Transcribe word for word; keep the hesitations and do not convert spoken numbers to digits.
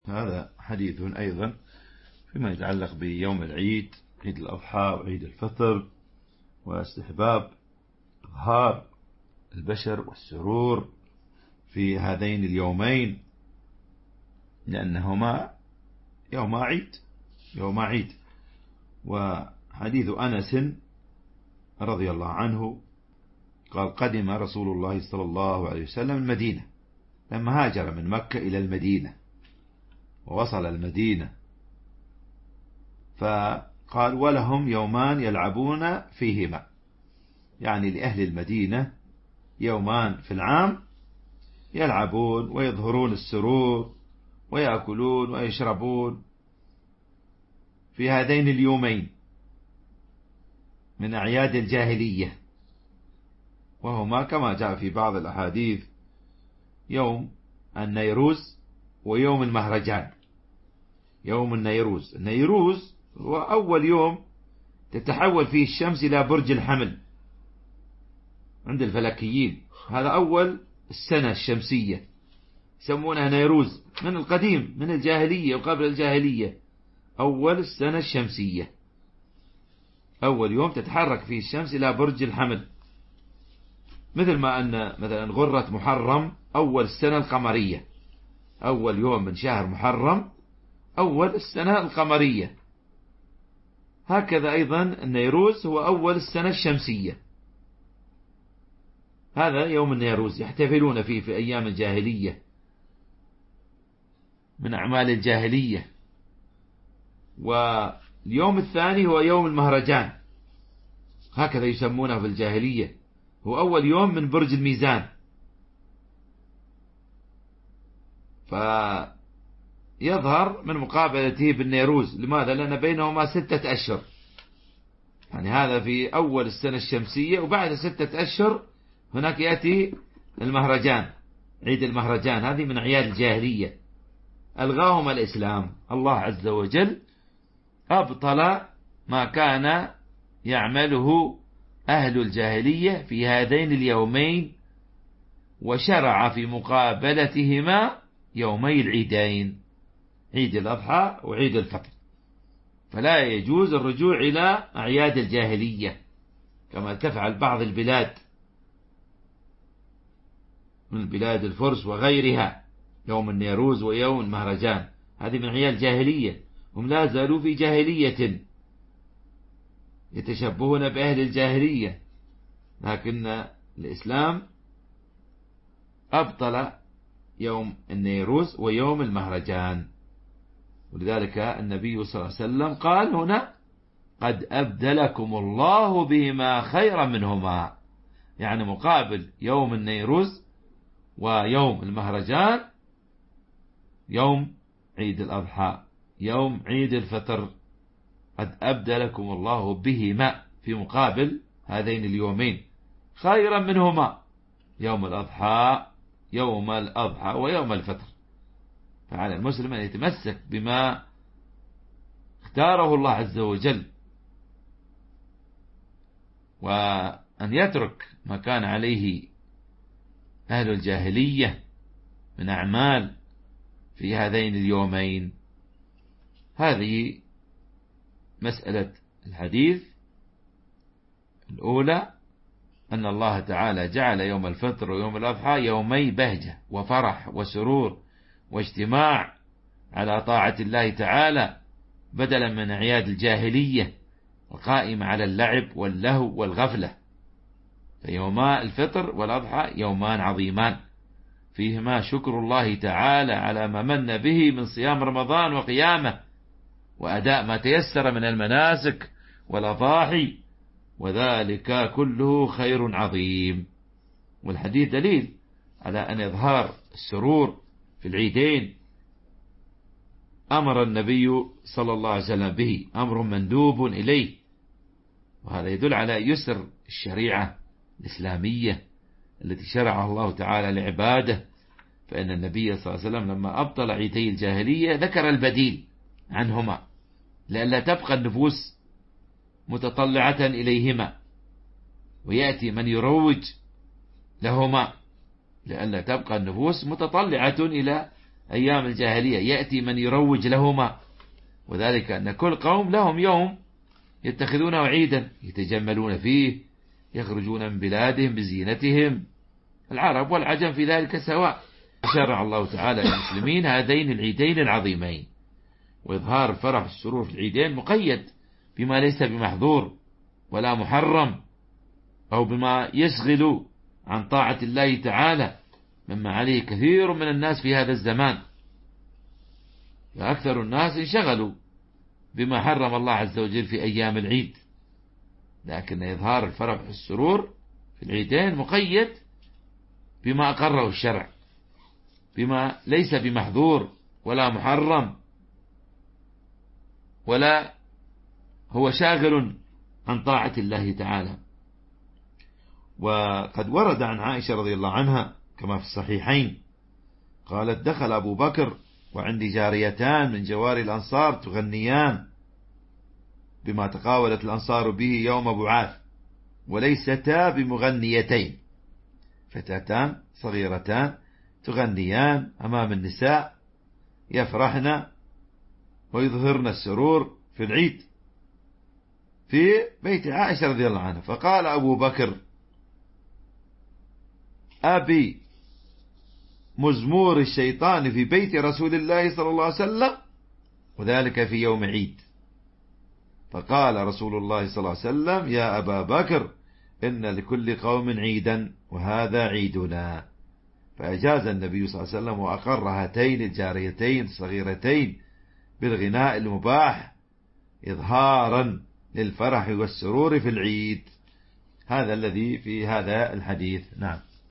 هذا حديث أيضا فيما يتعلق بيوم العيد، عيد الأضحى وعيد الفطر، واستحباب إظهار البشر والسرور في هذين اليومين، لأنهما يوم عيد يوم عيد. وحديث أنس رضي الله عنه قال: قدم رسول الله صلى الله عليه وسلم المدينة لما هاجر من مكة إلى المدينة، ووصل المدينة فقال: ولهم يومان يلعبون فيهما، يعني لأهل المدينة يومان في العام يلعبون ويظهرون السرور ويأكلون ويشربون في هذين اليومين من أعياد الجاهلية، وهما كما جاء في بعض الأحاديث يوم النيروز ويوم المهرجان. يوم النيروز النيروز هو أول يوم تتحول فيه الشمس إلى برج الحمل عند الفلكيين، هذا أول السنة الشمسية يسمونها نيروز، من القديم من الجاهلية وقبل الجاهلية، أول السنة الشمسية، أول يوم تتحرك فيه الشمس إلى برج الحمل، مثل ما أن مثلا غرة محرم أول السنة القمرية، أول يوم من شهر محرم أول السنة القمرية، هكذا أيضا النيروز هو أول السنة الشمسية. هذا يوم النيروز يحتفلون فيه في أيام الجاهلية من أعمال الجاهلية. واليوم الثاني هو يوم المهرجان، هكذا يسمونه في الجاهلية، هو أول يوم من برج الميزان، فيظهر من مقابلته بالنيروز. لماذا؟ لأن بينهما ستة أشهر، يعني هذا في أول السنة الشمسية، وبعد ستة أشهر هناك يأتي المهرجان، عيد المهرجان، هذه من أعياد الجاهلية ألغاهم الإسلام. الله عز وجل أبطل ما كان يعمله أهل الجاهلية في هذين اليومين، وشرع في مقابلتهما يومي العيدين، عيد الأضحى وعيد الفطر، فلا يجوز الرجوع إلى أعياد الجاهلية كما تفعل بعض البلاد من بلاد الفرس وغيرها، يوم النيروز ويوم المهرجان، هذه من أعياد الجاهلية، هم لا زالوا في جاهلية يتشبهون بأهل الجاهلية، لكن الإسلام أبطل يوم النيروز ويوم المهرجان. ولذلك النبي صلى الله عليه وسلم قال هنا: قد أبدلكم الله بهما خيرا منهما، يعني مقابل يوم النيروز ويوم المهرجان يوم عيد الأضحى، يوم عيد الفطر، قد أبدلكم الله بهما في مقابل هذين اليومين خيرا منهما، يوم الأضحى يوم الأضحى ويوم الفطر. فعلى المسلم أن يتمسك بما اختاره الله عز وجل، وأن يترك ما كان عليه أهل الجاهلية من أعمال في هذين اليومين. هذه مسألة الحديث الأولى، أن الله تعالى جعل يوم الفطر ويوم الأضحى يومي بهجة وفرح وسرور واجتماع على طاعة الله تعالى، بدلا من أعياد الجاهلية القائمة على اللعب واللهو والغفلة. فيوما الفطر والأضحى يومان عظيمان فيهما شكر الله تعالى على ما من به من صيام رمضان وقيامه، وأداء ما تيسر من المناسك والأضاحي، وذلك كله خير عظيم. والحديث دليل على أن إظهار السرور في العيدين أمر النبي صلى الله عليه وسلم به، أمر مندوب إليه، وهذا يدل على يسر الشريعة الإسلامية التي شرعها الله تعالى لعباده. فإن النبي صلى الله عليه وسلم لما أبطل عيدي الجاهلية ذكر البديل عنهما لئلا تبقى النفوس متطلعة إليهما، ويأتي من يروج لهما لئلا تبقى النفوس متطلعة إلى أيام الجاهلية يأتي من يروج لهما، وذلك أن كل قوم لهم يوم يتخذونه عيدا يتجملون فيه، يخرجون من بلادهم بزينتهم، العرب والعجم في ذلك سواء. شرع الله تعالى للمسلمين هذين العيدين العظيمين، وإظهار الفرح والسرور في العيدين مقيد بما ليس بمحظور ولا محرم، أو بما يشغل عن طاعة الله تعالى، مما عليه كثير من الناس في هذا الزمان، فأكثر الناس انشغلوا بما حرم الله عز وجل في أيام العيد، لكن إظهار الفرح والسرور في العيدين مقيد بما أقره الشرع، بما ليس بمحظور ولا محرم، ولا هو شاغل عن طاعة الله تعالى. وقد ورد عن عائشة رضي الله عنها كما في الصحيحين قالت: دخل أبو بكر وعندي جاريتان من جواري الأنصار تغنيان بما تقاولت الأنصار به يوم بعاث، وليستا بمغنيتين، فتاتان صغيرتان تغنيان أمام النساء يفرحن ويظهرن السرور في العيد في بيت عائشة رضي الله عنها. فقال أبو بكر: أبي مزمور الشيطان في بيت رسول الله صلى الله عليه وسلم، وذلك في يوم عيد. فقال رسول الله صلى الله عليه وسلم: يا أبا بكر، إن لكل قوم عيدا وهذا عيدنا. فأجاز النبي صلى الله عليه وسلم وأقر هاتين الجاريتين الصغيرتين بالغناء المباح إظهارا للفرح والسرور في العيد. هذا الذي في هذا الحديث. نعم.